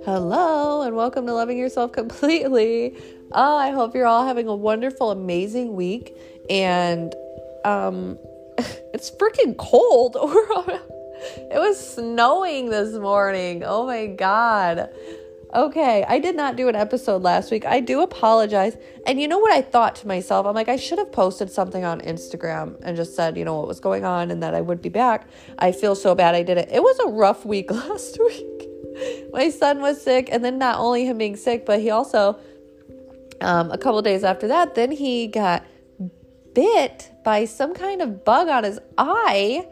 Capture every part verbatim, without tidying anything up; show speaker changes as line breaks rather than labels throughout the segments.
Hello, and welcome to Loving Yourself Completely. Oh, I hope you're all having a wonderful, amazing week. And um, it's freaking cold. It was snowing this morning. Oh my God. Okay, I did not do an episode last week. I do apologize. And you know what I thought to myself? I'm like, I should have posted something on Instagram and just said, you know, what was going on and that I would be back. I feel so bad I did it. It was a rough week last week. My son was sick, and then not only him being sick, but he also, um, a couple of days after that, then he got bit by some kind of bug on his eye,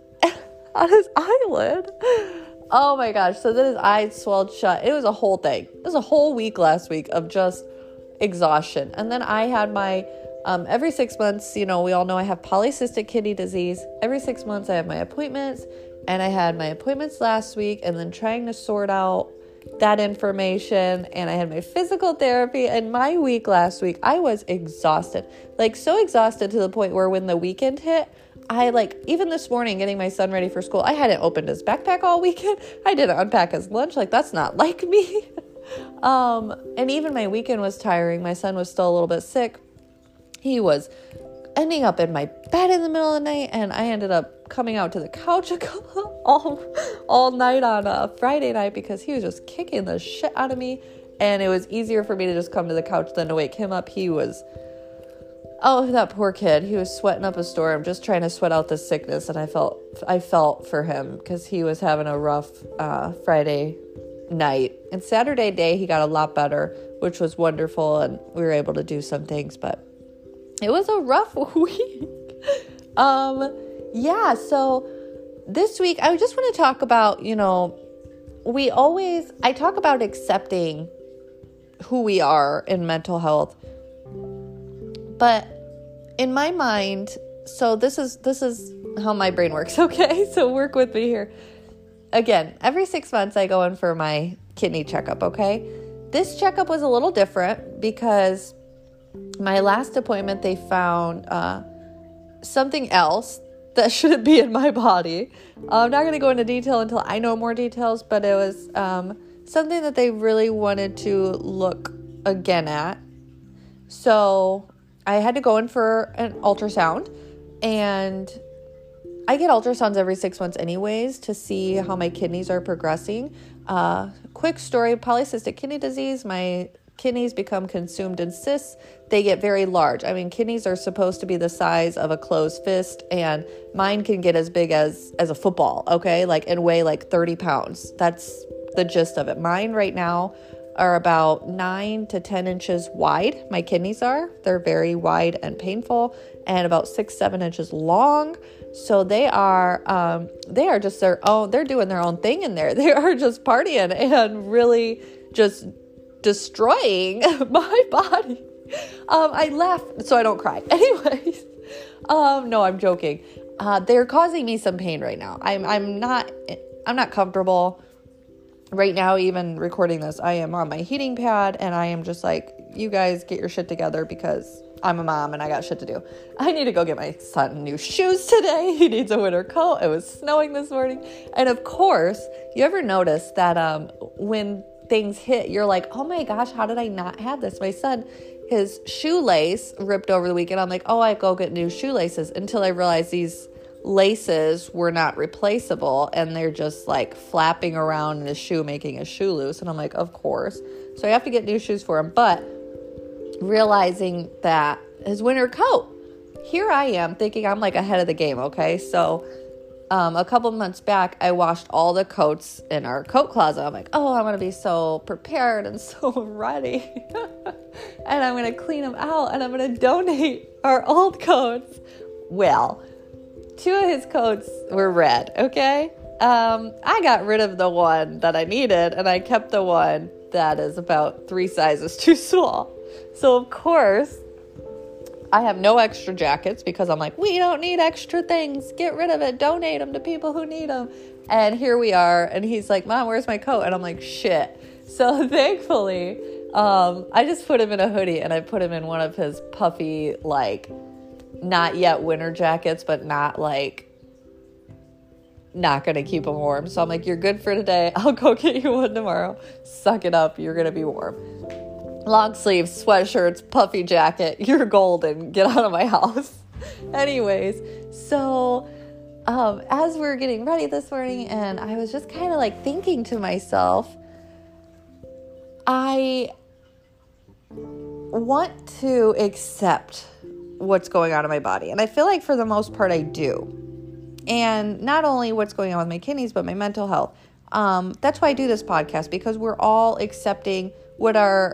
on his eyelid. Oh my gosh. So then his eyes swelled shut. It was a whole thing. It was a whole week last week of just exhaustion. And then I had my, um, every six months, you know, we all know I have polycystic kidney disease. Every six months I have my appointments, and I had my appointments last week and then trying to sort out that information. And I had my physical therapy, and my week last week, I was exhausted, like so exhausted to the point where when the weekend hit, I like, even this morning getting my son ready for school, I hadn't opened his backpack all weekend. I didn't unpack his lunch. Like, that's not like me. um, and even my weekend was tiring. My son was still a little bit sick. He was ending up in my bed in the middle of the night, and I ended up coming out to the couch all, all night on a Friday night because he was just kicking the shit out of me. And it was easier for me to just come to the couch than to wake him up. He was, oh, that poor kid. He was sweating up a storm, just trying to sweat out the sickness. And I felt, I felt for him because he was having a rough uh, Friday night. And Saturday day, he got a lot better, which was wonderful. And we were able to do some things, but it was a rough week. um, yeah. So this week, I just want to talk about, you know, we always, I talk about accepting who we are in mental health. But in my mind, so this is this is how my brain works, okay? So work with me here. Again, every six months I go in for my kidney checkup, okay? This checkup was a little different because my last appointment, they found uh, something else that shouldn't be in my body. I'm not going to go into detail until I know more details, but it was um, something that they really wanted to look again at. So I had to go in for an ultrasound, and I get ultrasounds every six months anyways to see how my kidneys are progressing. Uh, quick story, polycystic kidney disease, my kidneys become consumed in cysts. They get very large. I mean, kidneys are supposed to be the size of a closed fist, and mine can get as big as, as a football, okay? Like, and weigh like thirty pounds. That's the gist of it. Mine right now are about nine to ten inches wide. My kidneys are. They're very wide and painful, and about six, seven inches long. So they are, um, they are just their own, they're doing their own thing in there. They are just partying and really just destroying my body. Um, I laugh so I don't cry. Anyways, um, no, I'm joking. Uh, they're causing me some pain right now. I'm, I'm not, I'm not comfortable right now. Even recording this, I am on my heating pad, and I am just like, you guys get your shit together because I'm a mom and I got shit to do. I need to go get my son new shoes today. He needs a winter coat. It was snowing this morning. And of course, you ever notice that, um, when things hit, you're like, oh my gosh, how did I not have this? My son, his shoelace ripped over the weekend. I'm like, oh, I go get new shoelaces, until I realized these laces were not replaceable, and they're just like flapping around in his shoe, making his shoe loose. And I'm like, of course. So I have to get new shoes for him. But realizing that his winter coat, here I am thinking I'm like ahead of the game. Okay. So Um, a couple months back, I washed all the coats in our coat closet. I'm like, oh, I'm going to be so prepared and so ready. And I'm going to clean them out, and I'm going to donate our old coats. Well, two of his coats were red, okay? Um, I got rid of the one that I needed, and I kept the one that is about three sizes too small. So, of course, I have no extra jackets because I'm like, we don't need extra things. Get rid of it. Donate them to people who need them. And here we are. And he's like, Mom, where's my coat? And I'm like, shit. So thankfully, um, I just put him in a hoodie, and I put him in one of his puffy, like, not yet winter jackets, but not like not going to keep them warm. So I'm like, you're good for today. I'll go get you one tomorrow. Suck it up. You're going to be warm. Long sleeves, sweatshirts, puffy jacket. You're golden. Get out of my house. Anyways, so um, as we were getting ready this morning, and I was just kind of like thinking to myself, I want to accept what's going on in my body. And I feel like for the most part I do. And not only what's going on with my kidneys, but my mental health. Um, that's why I do this podcast, because we're all accepting what our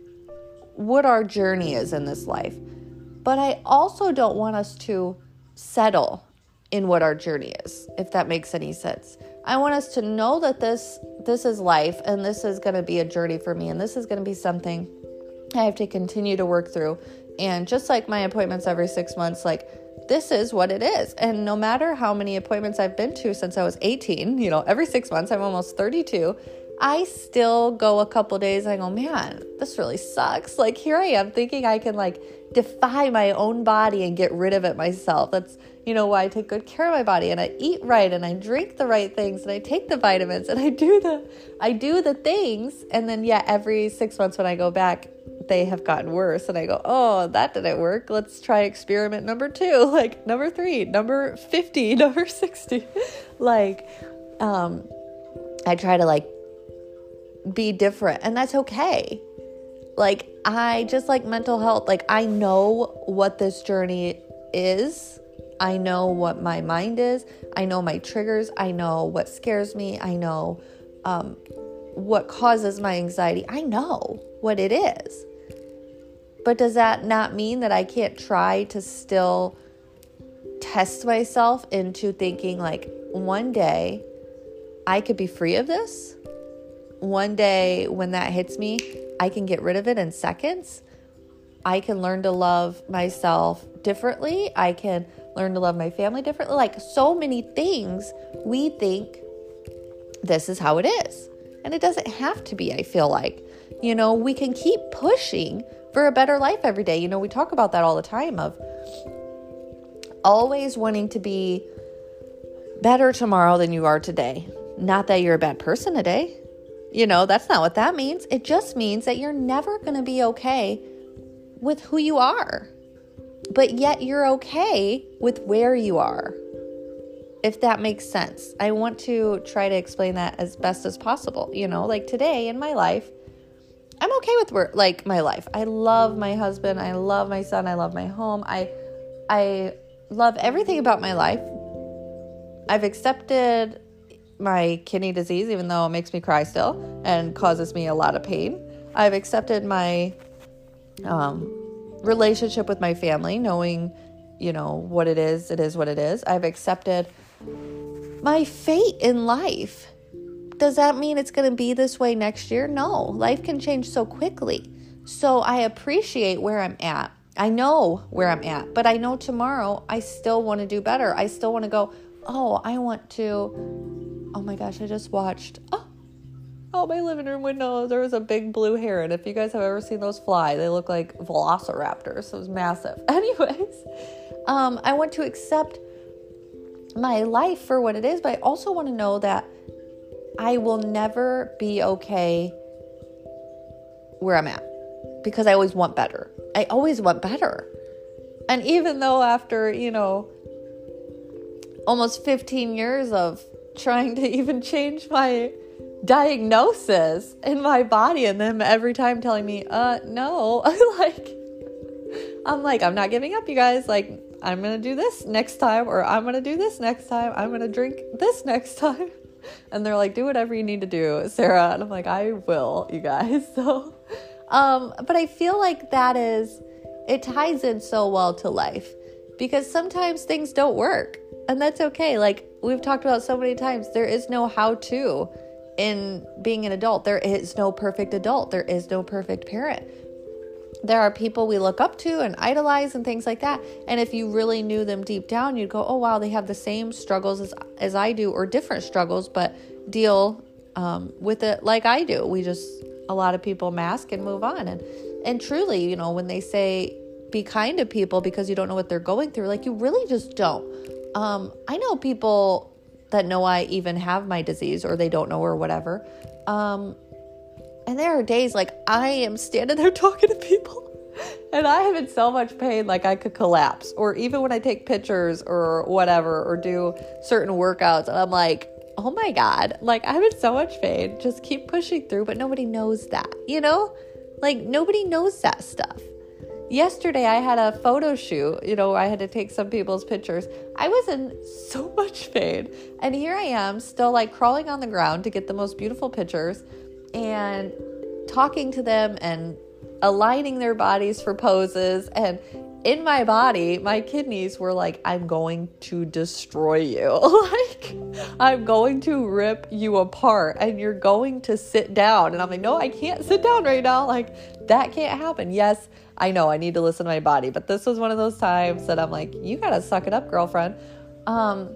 what our journey is in this life. But I also don't want us to settle in what our journey is, if that makes any sense. I want us to know that this this is life, and this is going to be a journey for me, and this is going to be something I have to continue to work through. And just like my appointments every six months, like this is what it is. And no matter how many appointments I've been to since I was eighteen, you know, every six months, I'm almost thirty-two, I still go a couple days and I go, man, this really sucks. Like here I am thinking I can like defy my own body and get rid of it myself. That's, you know, why I take good care of my body, and I eat right, and I drink the right things, and I take the vitamins, and I do the, I do the things. And then, yeah, every six months when I go back, they have gotten worse. And I go, oh, that didn't work. Let's try experiment number two, like number three, number fifty, number sixty. Like, um, I try to like be different, and that's okay. Like, I just like mental health. Like, I know what this journey is. I know what my mind is. I know my triggers. I know what scares me. I know um, what causes my anxiety. I know what it is. But does that not mean that I can't try to still test myself into thinking like one day I could be free of this? One day when that hits me, I can get rid of it in seconds. I can learn to love myself differently. I can learn to love my family differently. Like so many things, we think this is how it is. And it doesn't have to be, I feel like. You know, we can keep pushing for a better life every day. You know, we talk about that all the time of always wanting to be better tomorrow than you are today. Not that you're a bad person today. You know, that's not what that means. It just means that you're never going to be okay with who you are. But yet you're okay with where you are. If that makes sense. I want to try to explain that as best as possible. You know, like today in my life, I'm okay with where, like my life. I love my husband. I love my son. I love my home. I, I love everything about my life. I've accepted my kidney disease, even though it makes me cry still and causes me a lot of pain. I've accepted my um, relationship with my family, knowing, you know, what it is. It is what it is. I've accepted my fate in life. Does that mean it's going to be this way next year? No, life can change so quickly. So I appreciate where I'm at. I know where I'm at, but I know tomorrow I still want to do better. I still want to go, oh, I want to, oh my gosh, I just watched, oh, oh, my living room window, there was a big blue heron. If you guys have ever seen those fly, they look like velociraptors, so it was massive. Anyways, um, I want to accept my life for what it is, but I also want to know that I will never be okay where I'm at because I always want better. I always want better. And even though after, you know, almost fifteen years of trying to even change my diagnosis in my body and them every time telling me, uh, no, like, I'm like, I'm not giving up, you guys. Like, I'm going to do this next time, or I'm going to do this next time. I'm going to drink this next time. And they're like, do whatever you need to do, Sarah. And I'm like, I will, you guys. So, um, but I feel like that is, it ties in so well to life because sometimes things don't work and that's okay. Like we've talked about so many times, there is no how to in being an adult. There is no perfect adult. There is no perfect parent. There are people we look up to and idolize and things like that. And if you really knew them deep down, you'd go, oh, wow, they have the same struggles as, as I do or different struggles, but deal um, with it like I do. We just, a lot of people mask and move on. And, and truly, you know, when they say be kind to people because you don't know what they're going through, like you really just don't. Um, I know people that know I even have my disease, or they don't know or whatever. Um, and there are days like I am standing there talking to people and I am in so much pain, like I could collapse. Or even when I take pictures or whatever, or do certain workouts, and I'm like, oh my God, like I'm in so much pain. Just keep pushing through, but nobody knows that, you know? Like nobody knows that stuff. Yesterday I had a photo shoot, you know, I had to take some people's pictures. I was in so much pain. And here I am still like crawling on the ground to get the most beautiful pictures and talking to them and aligning their bodies for poses. And in my body, my kidneys were like, I'm going to destroy you. Like, I'm going to rip you apart and you're going to sit down. And I'm like, no, I can't sit down right now. Like, that can't happen. Yes, I know I need to listen to my body, but this was one of those times that I'm like, you got to suck it up, girlfriend. Um,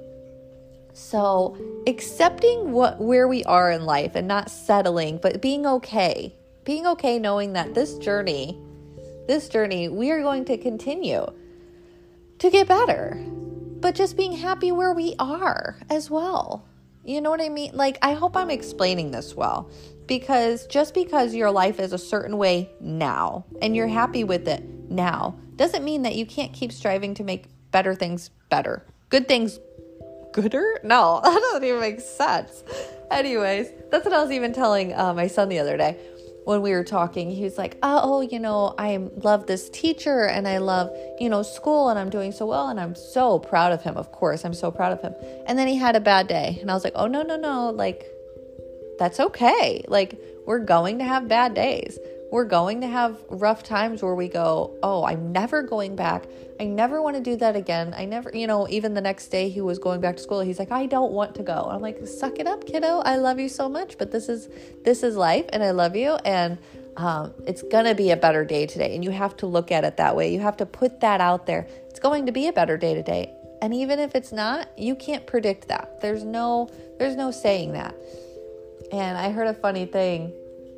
so accepting what, where we are in life and not settling, but being okay, being okay, knowing that this journey, this journey, we are going to continue to get better, but just being happy where we are as well. You know what I mean? Like, I hope I'm explaining this well. Because just because your life is a certain way now and you're happy with it now doesn't mean that you can't keep striving to make better things better. Good things gooder? No, that doesn't even make sense. Anyways, that's what I was even telling uh, my son the other day when we were talking. He was like, oh, you know, I love this teacher and I love, you know, school and I'm doing so well. And I'm so proud of him. Of course, I'm so proud of him. And then he had a bad day. And I was like, oh, no, no, no. Like, that's okay. Like, we're going to have bad days. We're going to have rough times where we go, oh, I'm never going back. I never want to do that again. I never, you know, even the next day he was going back to school. He's like, I don't want to go. And I'm like, suck it up, kiddo. I love you so much, but this is, this is life and I love you. And um, it's going to be a better day today. And you have to look at it that way. You have to put that out there. It's going to be a better day today. And even if it's not, you can't predict that. There's no, there's no saying that. And I heard a funny thing.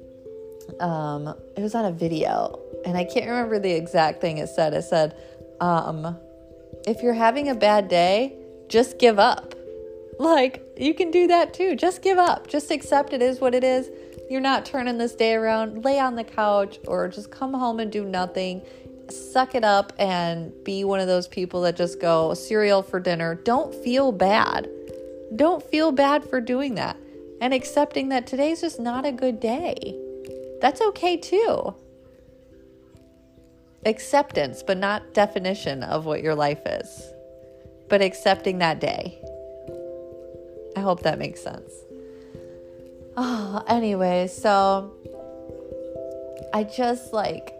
Um, it was on a video, and I can't remember the exact thing it said. It said, um, if you're having a bad day, just give up. Like, you can do that too. Just give up. Just accept it is what it is. You're not turning this day around. Lay on the couch or just come home and do nothing. Suck it up and be one of those people that just go cereal for dinner. Don't feel bad. Don't feel bad for doing that. And accepting that today's just not a good day. That's okay too. Acceptance, but not definition of what your life is. But accepting that day. I hope that makes sense. Oh, anyway, so I just like,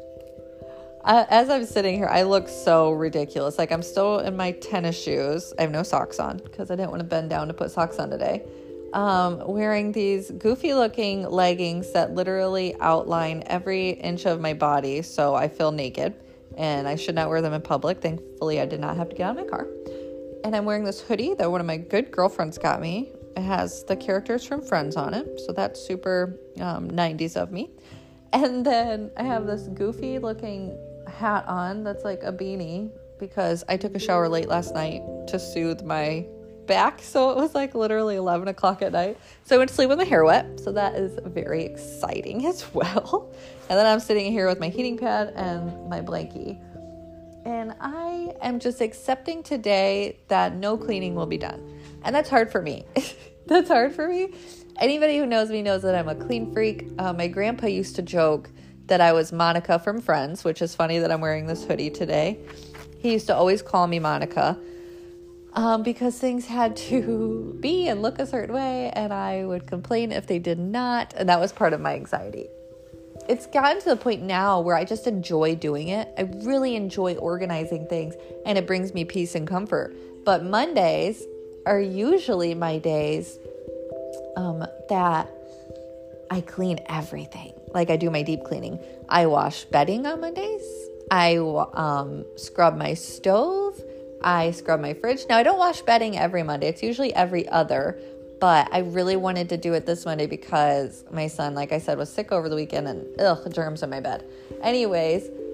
I, as I'm sitting here, I look so ridiculous. Like, I'm still in my tennis shoes. I have no socks on because I didn't want to bend down to put socks on today. Um, wearing these goofy looking leggings that literally outline every inch of my body. So I feel naked and I should not wear them in public. Thankfully, I did not have to get out of my car. And I'm wearing this hoodie that one of my good girlfriends got me. It has the characters from Friends on it. So that's super um, nineties of me. And then I have this goofy looking hat on that's like a beanie because I took a shower late last night to soothe my back. So it was like literally eleven o'clock at night. So I went to sleep with my hair wet. So that is very exciting as well. And then I'm sitting here with my heating pad and my blankie. And I am just accepting today that no cleaning will be done. And that's hard for me. That's hard for me. Anybody who knows me knows that I'm a clean freak. Uh, my grandpa used to joke that I was Monica from Friends, which is funny that I'm wearing this hoodie today. He used to always call me Monica. Um, because things had to be and look a certain way, and I would complain if they did not, and that was part of my anxiety. It's gotten to the point now where I just enjoy doing it. I really enjoy organizing things, and it brings me peace and comfort. But Mondays are usually my days um, that I clean everything. Like, I do my deep cleaning. I wash bedding on Mondays. I um, scrub my stove. I scrub my fridge. Now, I don't wash bedding every Monday. It's usually every other, but I really wanted to do it this Monday because my son, like I said, was sick over the weekend and ugh, germs in my bed. Anyways,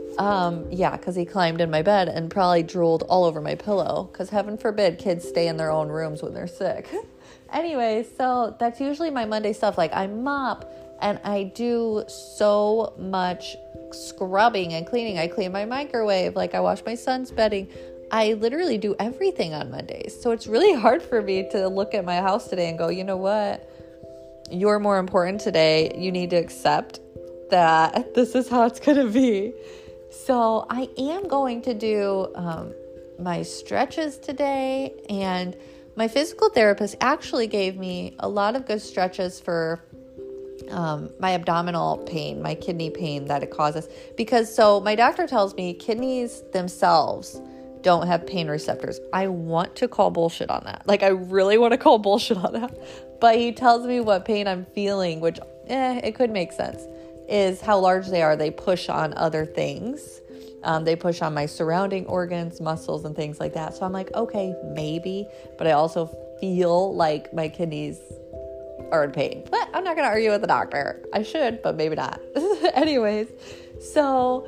Um, yeah, because he climbed in my bed and probably drooled all over my pillow, because heaven forbid kids stay in their own rooms when they're sick. Anyway, so that's usually my Monday stuff. Like, I mop and I do so much scrubbing and cleaning. I clean my microwave. Like, I wash my son's bedding. I literally do everything on Mondays. So it's really hard for me to look at my house today and go, you know what? You're more important today. You need to accept that this is how it's going to be. So I am going to do um, my stretches today, and my physical therapist actually gave me a lot of good stretches for um, my abdominal pain, my kidney pain that it causes. Because so my doctor tells me kidneys themselves don't have pain receptors. I want to call bullshit on that. Like, I really want to call bullshit on that. But he tells me what pain I'm feeling, which, eh, it could make sense, is how large they are. They push on other things. Um, they push on my surrounding organs, muscles, and things like that. So I'm like, okay, maybe. But I also feel like my kidneys are in pain. But I'm not going to argue with the doctor. I should, but maybe not. Anyways, so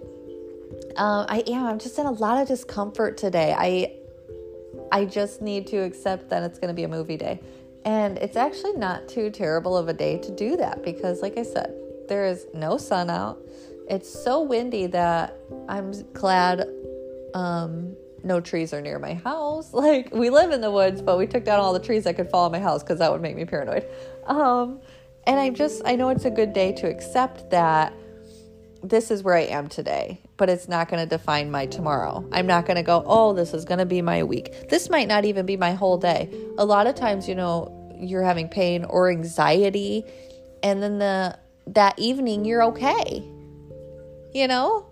um, I am. I'm just in a lot of discomfort today. I I just need to accept that it's going to be a movie day. And it's actually not too terrible of a day to do that because, like I said, there is no sun out. It's so windy that I'm glad um, no trees are near my house. Like, we live in the woods, but we took down all the trees that could fall on my house because that would make me paranoid. Um, and I just, I know it's a good day to accept that this is where I am today, but it's not going to define my tomorrow. I'm not going to go, oh, this is going to be my week. This might not even be my whole day. A lot of times, you know, you're having pain or anxiety, and then the that evening you're okay. You know?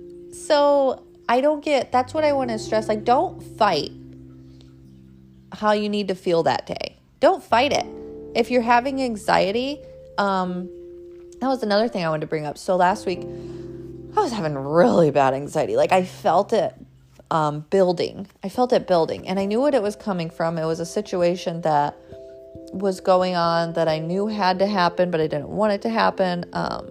So I don't get, that's what I want to stress. Like, don't fight how you need to feel that day. Don't fight it. If you're having anxiety, um, that was another thing I wanted to bring up. So last week, I was having really bad anxiety. Like, I felt it um, building. I felt it building. And I knew what it was coming from. It was a situation that was going on that I knew had to happen, but I didn't want it to happen. Um,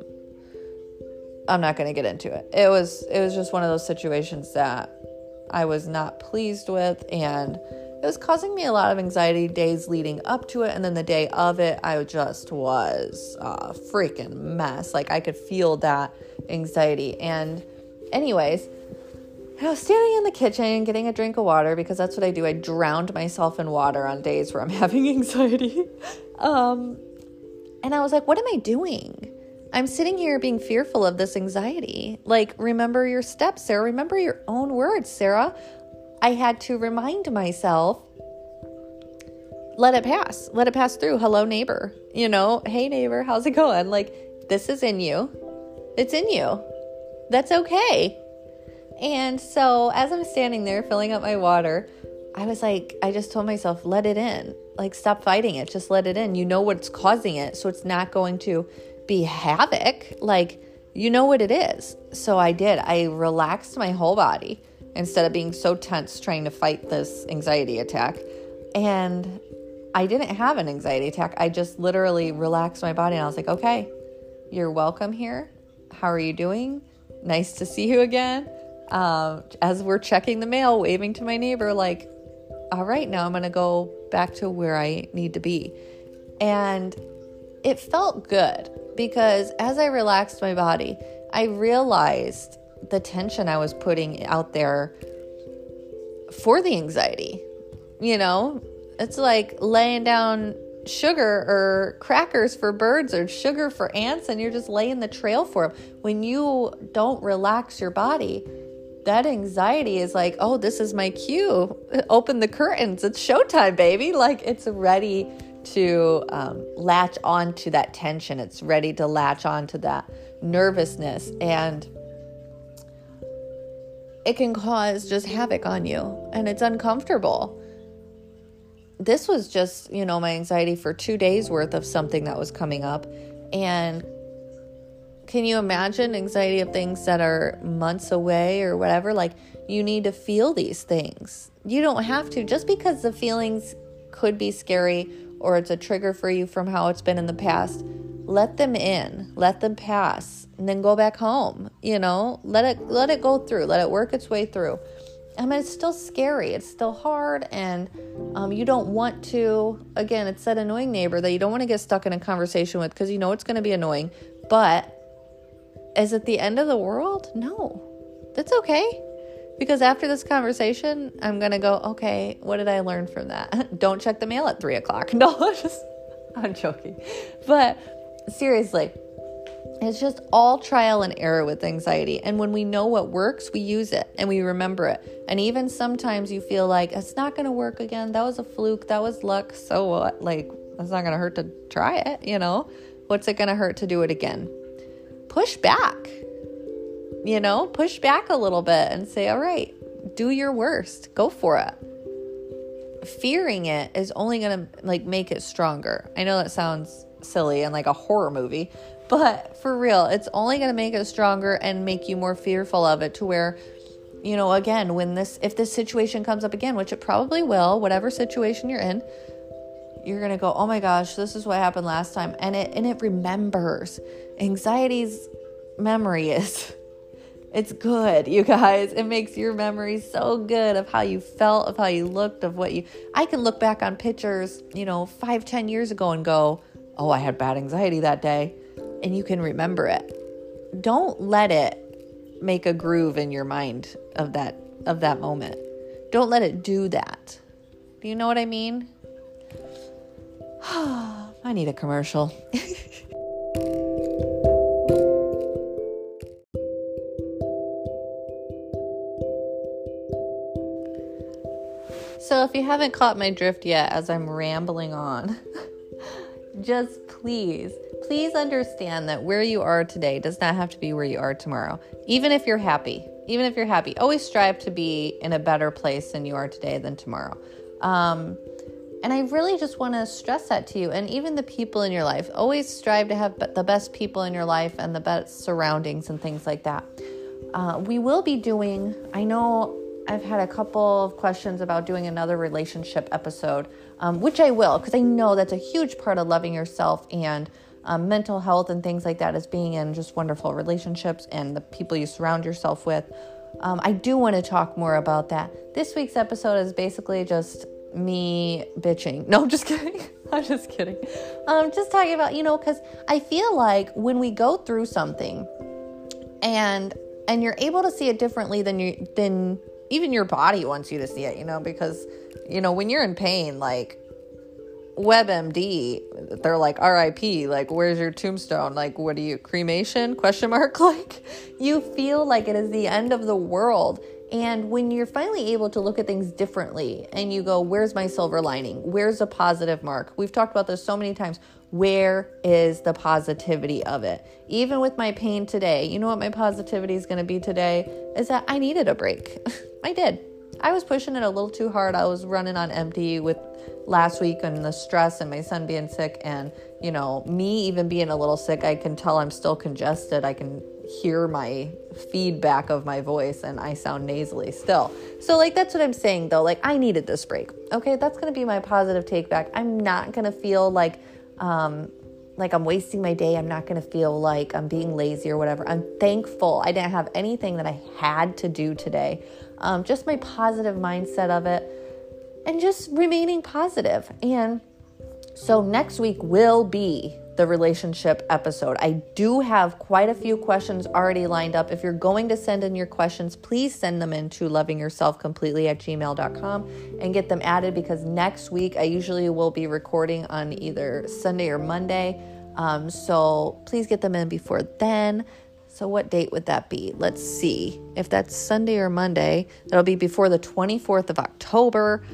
I'm not going to get into it. It was, it was just one of those situations that I was not pleased with, and it was causing me a lot of anxiety days leading up to it. And then the day of it, I just was a freaking mess. Like, I could feel that anxiety. And anyways, I was standing in the kitchen getting a drink of water because that's what I do. I drowned myself in water on days where I'm having anxiety. um, and I was like, what am I doing? I'm sitting here being fearful of this anxiety. Like, remember your steps, Sarah. Remember your own words, Sarah. I had to remind myself, let it pass. Let it pass through. Hello, neighbor. You know, hey, neighbor, how's it going? Like, this is in you. It's in you. That's okay. And so as I'm standing there filling up my water, I was like, I just told myself, let it in. Like, stop fighting it. Just let it in. You know what's causing it, so it's not going to be havoc. Like, you know what it is. So I did. I relaxed my whole body instead of being so tense trying to fight this anxiety attack. And I didn't have an anxiety attack. I just literally relaxed my body, and I was like, okay, you're welcome here. How are you doing? Nice to see you again. Um, as we're checking the mail, waving to my neighbor, like, all right, now I'm going to go back to where I need to be. And it felt good because as I relaxed my body, I realized the tension I was putting out there for the anxiety. You know, it's like laying down sugar or crackers for birds or sugar for ants, and you're just laying the trail for them. When you don't relax your body, that anxiety is like, oh, this is my cue. Open the curtains. It's showtime, baby. Like, it's ready to um, latch on to that tension. It's ready to latch on to that nervousness. And it can cause just havoc on you. And it's uncomfortable. This was just, you know, my anxiety for two days worth of something that was coming up. And can you imagine anxiety of things that are months away or whatever? Like, you need to feel these things. You don't have to. Just because the feelings could be scary or it's a trigger for you from how it's been in the past, let them in, let them pass, and then go back home. You know, let it, let it go through, let it work its way through. I mean, it's still scary. It's still hard. And um, you don't want to, again, it's that annoying neighbor that you don't want to get stuck in a conversation with because you know it's going to be annoying. But is it the end of the world? No, that's okay. Because after this conversation, I'm going to go, okay, what did I learn from that? Don't check the mail at three o'clock. No, just, I'm joking. But seriously, it's just all trial and error with anxiety. And when we know what works, we use it and we remember it. And even sometimes you feel like it's not going to work again. That was a fluke. That was luck. So what? Like, it's not going to hurt to try it, you know? What's it going to hurt to do it again? Push back, you know, push back a little bit and say, all right, do your worst. Go for it. Fearing it is only going to like make it stronger. I know that sounds silly and like a horror movie, but for real, it's only going to make it stronger and make you more fearful of it to where, you know, again, when this, if this situation comes up again, which it probably will, whatever situation you're in, you're going to go, oh my gosh, this is what happened last time. And it, and it remembers. Anxiety's memory is, it's good, you guys. It makes your memory so good of how you felt, of how you looked, of what you, I can look back on pictures, you know, five, ten years ago and go, oh, I had bad anxiety that day. And you can remember it. Don't let it make a groove in your mind of that, of that moment. Don't let it do that. Do you know what I mean? I need a commercial. So if you haven't caught my drift yet as I'm rambling on, just please, please understand that where you are today does not have to be where you are tomorrow. Even if you're happy, even if you're happy, always strive to be in a better place than you are today than tomorrow. Um, and I really just want to stress that to you. And even the people in your life, always strive to have the best people in your life and the best surroundings and things like that. Uh, we will be doing, I know I've had a couple of questions about doing another relationship episode, um, which I will, because I know that's a huge part of loving yourself and um, mental health and things like that is being in just wonderful relationships and the people you surround yourself with. Um, I do want to talk more about that. This week's episode is basically just me bitching. No, I'm just kidding. I'm just kidding. Um, just talking about, you know, because I feel like when we go through something and and you're able to see it differently than you than even your body wants you to see it, you know, because, you know, when you're in pain, like WebMD, they're like R I P, like, where's your tombstone? Like, what are you, cremation? Question mark. Like, you feel like it is the end of the world. And when you're finally able to look at things differently and you go, where's my silver lining? Where's the positive mark? We've talked about this so many times. Where is the positivity of it? Even with my pain today, you know what my positivity is going to be today? Is that I needed a break. I did. I was pushing it a little too hard. I was running on empty with last week and the stress and my son being sick and, you know, me even being a little sick. I can tell I'm still congested. I can hear my feedback of my voice and I sound nasally still. So like, that's what I'm saying though. Like, I needed this break. Okay. That's going to be my positive take back. I'm not going to feel like, um, like I'm wasting my day. I'm not going to feel like I'm being lazy or whatever. I'm thankful I didn't have anything that I had to do today. Um, just my positive mindset of it and just remaining positive. And so next week will be the relationship episode. I do have quite a few questions already lined up. If you're going to send in your questions, please send them in to loving yourself completely at gmail dot com and get them added, because next week I usually will be recording on either Sunday or Monday. Um, so please get them in before then. So what date would that be? Let's see. If that's Sunday or Monday, that'll be before the twenty-fourth of October.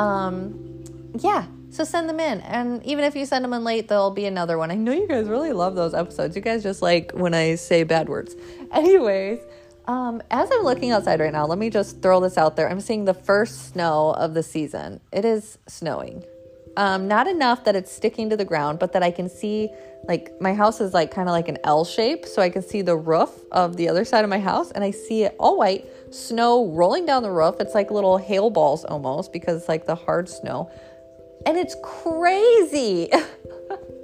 Um, yeah. So send them in. And even if you send them in late, there'll be another one. I know you guys really love those episodes. You guys just like when I say bad words. Anyways, um, as I'm looking outside right now, let me just throw this out there. I'm seeing the first snow of the season. It is snowing. Um, not enough that it's sticking to the ground, but that I can see, like, my house is like kind of like an L shape. So I can see the roof of the other side of my house and I see it all white, snow rolling down the roof. It's like little hail balls almost, because it's like the hard snow. And it's crazy.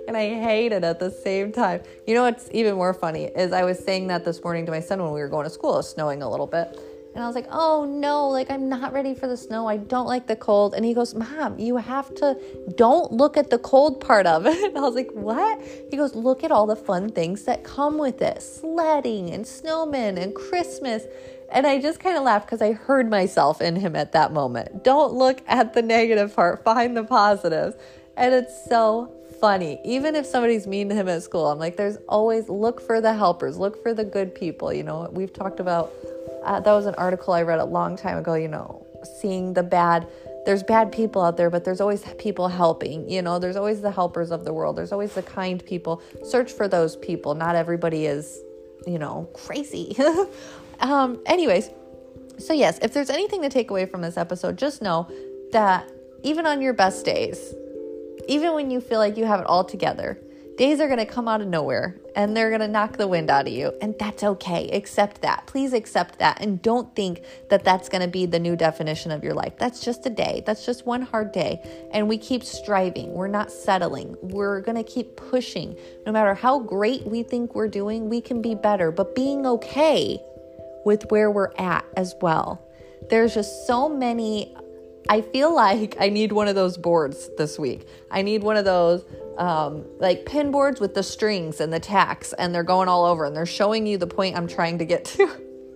and I hate it at the same time. You know what's even more funny is I was saying that this morning to my son when we were going to school. It was snowing a little bit. And I was like, oh no, like I'm not ready for the snow. I don't like the cold. And he goes, Mom, you have to, don't look at the cold part of it. And I was like, what? He goes, look at all the fun things that come with it. Sledding and snowmen and Christmas. And I just kind of laughed because I heard myself in him at that moment. Don't look at the negative part, find the positives. And it's so funny. Even if somebody's mean to him at school, I'm like, there's always, look for the helpers, look for the good people. You know, we've talked about, uh, that was an article I read a long time ago, you know, seeing the bad, there's bad people out there, but there's always people helping, you know, there's always the helpers of the world. There's always the kind people. Search for those people. Not everybody is, you know, crazy. um, anyways, so yes, if there's anything to take away from this episode, just know that even on your best days, even when you feel like you have it all together, days are going to come out of nowhere and they're going to knock the wind out of you. And that's okay. Accept that. Please accept that. And don't think that that's going to be the new definition of your life. That's just a day. That's just one hard day. And we keep striving. We're not settling. We're going to keep pushing. No matter how great we think we're doing, we can be better. But being okay with where we're at as well. There's just so many. I feel like I need one of those boards this week. I need one of those um, like pin boards with the strings and the tacks, and they're going all over and they're showing you the point I'm trying to get to.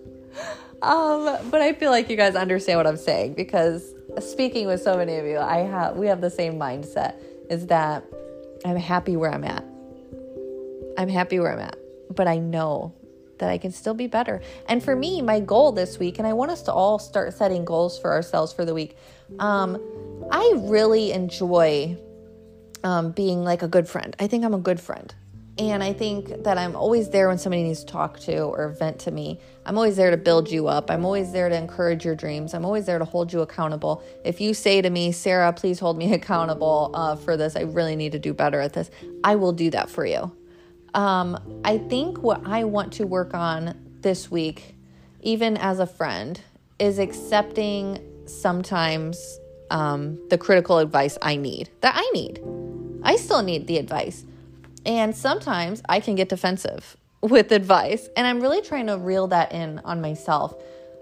um, but I feel like you guys understand what I'm saying, because speaking with so many of you, I have we have the same mindset, is that I'm happy where I'm at. I'm happy where I'm at, but I know that I can still be better. And for me, my goal this week, and I want us to all start setting goals for ourselves for the week. Um, I really enjoy um, being like a good friend. I think I'm a good friend. And I think that I'm always there when somebody needs to talk to or vent to me. I'm always there to build you up. I'm always there to encourage your dreams. I'm always there to hold you accountable. If you say to me, Sarah, please hold me accountable uh, for this, I really need to do better at this, I will do that for you. Um, I think what I want to work on this week, even as a friend, is accepting sometimes um, the critical advice I need, that I need. I still need the advice. And sometimes I can get defensive with advice. And I'm really trying to reel that in on myself.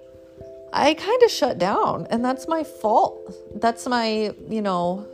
I kind of shut down, and that's my fault. That's my, you know...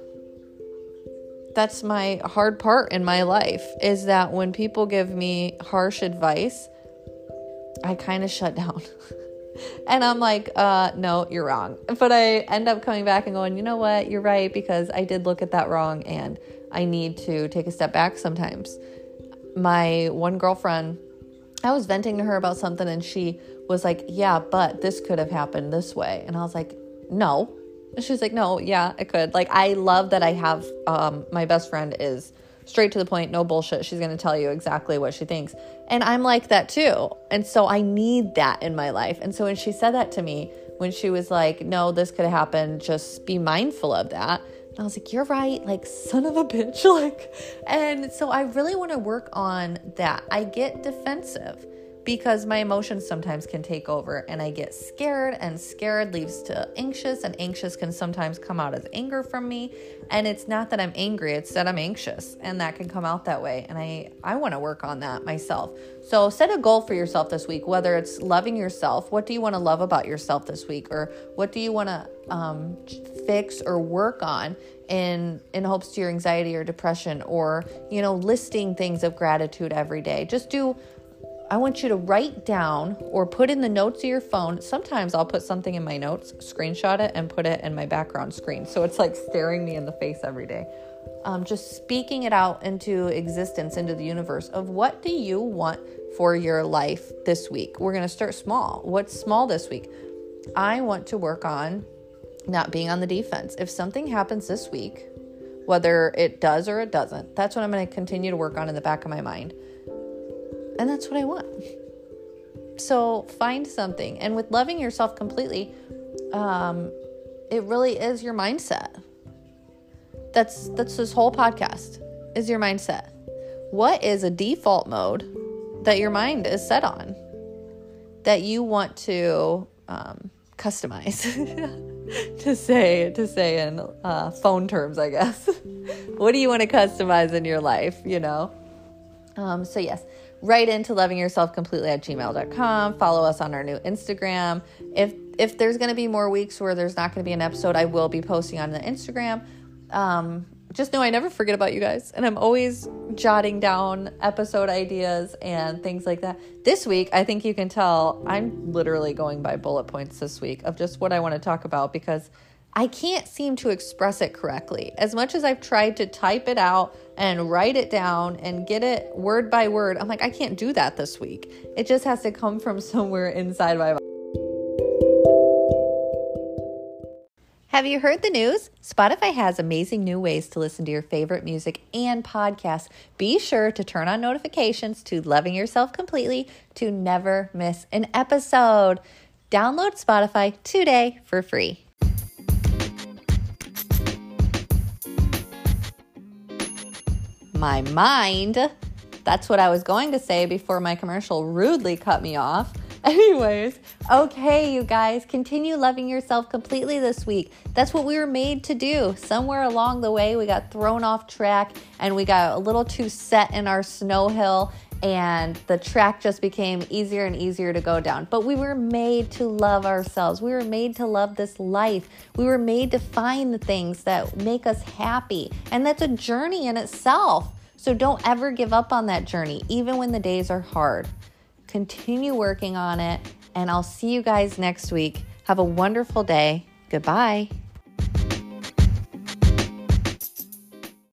That's my hard part in my life, is that when people give me harsh advice, I kind of shut down. And I'm like, uh, no, you're wrong. But I end up coming back and going, you know what? You're right, because I did look at that wrong and I need to take a step back sometimes. My one girlfriend, I was venting to her about something and she was like, yeah, but this could have happened this way. And I was like, no. And she was like, no, yeah, it could. Like, I love that I have, um, my best friend is straight to the point, no bullshit. She's going to tell you exactly what she thinks. And I'm like that too. And so I need that in my life. And so when she said that to me, when she was like, no, this could have happened, just be mindful of that. And I was like, you're right. Like, son of a bitch. Like, and so I really want to work on that. I get defensive because my emotions sometimes can take over, and I get scared, and scared leads to anxious, and anxious can sometimes come out as anger from me. And it's not that I'm angry, it's that I'm anxious, and that can come out that way. And I, I want to work on that myself. So set a goal for yourself this week, whether it's loving yourself. What do you want to love about yourself this week? Or what do you want to um, fix or work on in, in hopes to your anxiety or depression, or, you know, listing things of gratitude every day. Just do I want you to write down or put in the notes of your phone. Sometimes I'll put something in my notes, screenshot it, and put it in my background screen. So it's like staring me in the face every day. Um, just speaking it out into existence, into the universe of what do you want for your life this week? We're going to start small. What's small this week? I want to work on not being on the defense. If something happens this week, whether it does or it doesn't, that's what I'm going to continue to work on in the back of my mind. And that's what I want. So find something. And with loving yourself completely, um, it really is your mindset. That's that's this whole podcast, is your mindset. What is a default mode that your mind is set on that you want to um, customize? to say to say in uh, phone terms, I guess. What do you want to customize in your life, you know? Um, so yes, write into loving yourself completely at gmail dot com. Follow us on our new Instagram. If if there's going to be more weeks where there's not going to be an episode, I will be posting on the Instagram. Um, just know I never forget about you guys, and I'm always jotting down episode ideas and things like that. This week, I think you can tell I'm literally going by bullet points this week of just what I want to talk about, because I can't seem to express it correctly. As much as I've tried to type it out and write it down and get it word by word, I'm like, I can't do that this week. It just has to come from somewhere inside my body. Have you heard the news? Spotify has amazing new ways to listen to your favorite music and podcasts. Be sure to turn on notifications to Loving Yourself Completely to never miss an episode. Download Spotify today for free. My mind. That's what I was going to say before my commercial rudely cut me off. Anyways, okay, you guys, continue loving yourself completely this week. That's what we were made to do. Somewhere along the way, we got thrown off track and we got a little too set in our snow hill, and the track just became easier and easier to go down. But we were made to love ourselves. We were made to love this life. We were made to find the things that make us happy. And that's a journey in itself. So don't ever give up on that journey, even when the days are hard. Continue working on it, and I'll see you guys next week. Have a wonderful day. Goodbye.